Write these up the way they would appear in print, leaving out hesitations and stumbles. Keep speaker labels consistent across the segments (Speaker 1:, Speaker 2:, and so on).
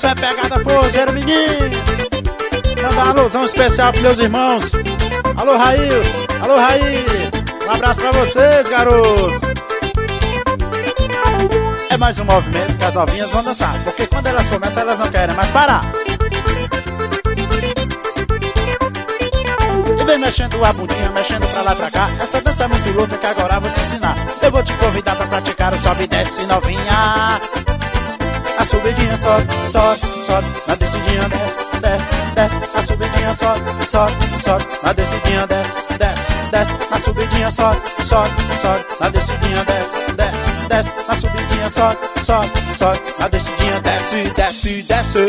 Speaker 1: Isso é pegada forzeira, menino. Mandar uma alusão especial pros meus irmãos. Alô, Raí. Alô, Raí. Um abraço pra vocês, garotos. É mais um movimento que as novinhas vão dançar, porque quando elas começam, elas não querem mais parar. E vem mexendo a bundinha, mexendo pra lá e pra cá. Essa dança é muito louca que agora eu vou te ensinar. Eu vou te convidar pra praticar o sobe e desce novinha. A subidinha sobe, sobe, sobe. Na descidinha desce, desce, desce. A subidinha sobe, sobe, sobe. Na descidinha desce, desce, desce. Na subidinha sobe, sobe, sobe. Na descidinha desce, desce, desce. Na subidinha sobe, sobe, sobe. Na descidinha desce, desce, desce.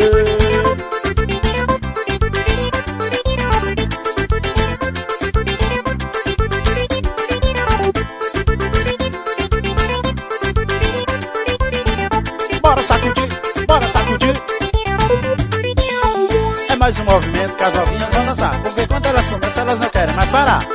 Speaker 1: Bora sacudir, bora sacudir. É mais um movimento que as novinhas vão dançar, porque quando elas começam, elas não querem mais parar.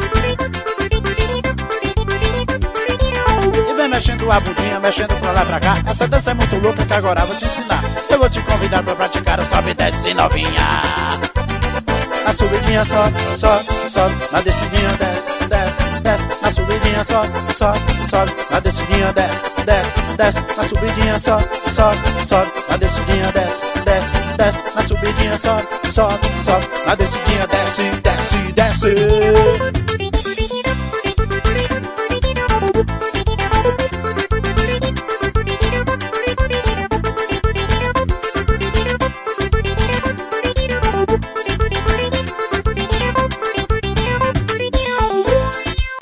Speaker 1: E vem mexendo a bundinha, mexendo pra lá e pra cá. Essa dança é muito louca que agora eu vou te ensinar. Eu vou te convidar pra praticar o sobe e desce novinha. Na subidinha sobe, sobe, sobe. Na descidinha desce, desce, desce. Na subidinha sobe, sobe, sobe. Na descidinha desce, desce, desce. Na subidinha sobe, sobe, sobe. Na descidinha desce, desce, desce. Na subidinha sobe, sobe, sobe. Na descidinha desce, desce, desce.